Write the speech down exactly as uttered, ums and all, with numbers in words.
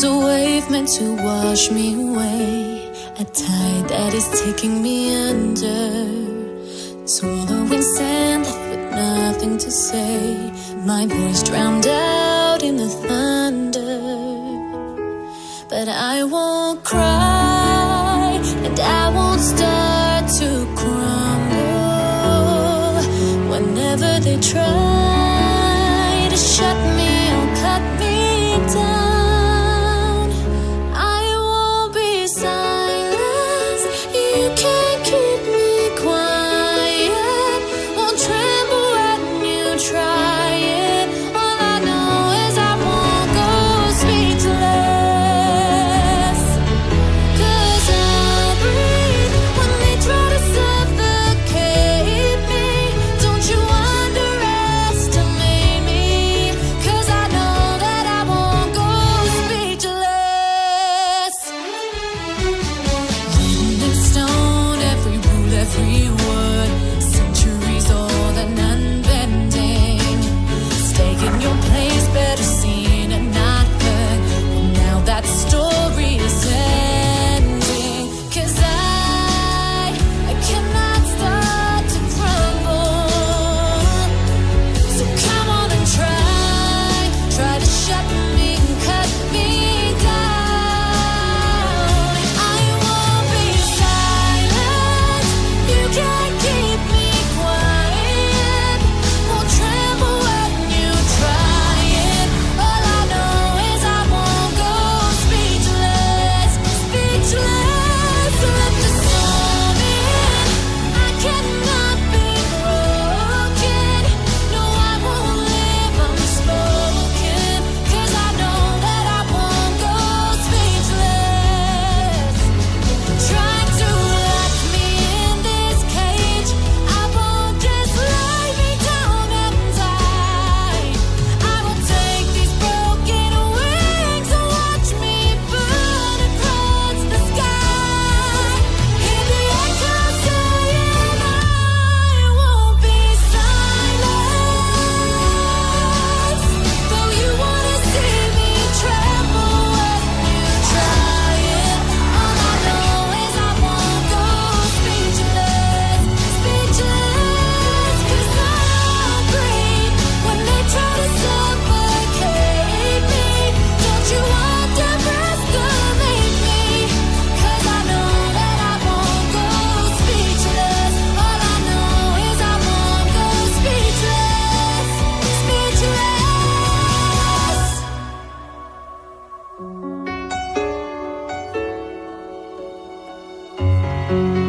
a wave meant to wash me away, a tide that is taking me under, swallowing sand left with nothing to say, my voice drowned out in the thunder. But I won't cry, and I won't start to crumble. Whenever they try to shut me or cut me down, I won't be silenced. You can't keep me quiet. Won't tremble when you try it. All I know is I won't go speechless. 'Cause I'll breathe when they try to suffocate me. Don't you underestimate me, 'cause I know that I won't go speechless. Written in stone, every rule, every word, centuries old and unbending. Stay in your place, better seen and not heard. Well, now that story is ending. 'Cause I, I cannot start to crumble. So come on and try, try to shut me and cut me down. I won't be silent. You can't keep me quiet. Won't tremble when you try it. All I know is I won't go speechless, speechless. Let the storm in. I cannot be broken. No, I won't live unspoken. 'Cause I know that I won't go speechless. Try to lock me in this cage. I won't just lie me down and die. I will take these broken wings and watch me burn across the sky. Hear the echoes saying I won't be silenced. Though you wanna see me tremble when you try it, all I know is I won't go speechless, speechless. 'Cause I'll breathe when they try to suffocate me. Don't you underestimate me, 'cause I know that I won't go speechless. All I know is I won't go speechless, speechless.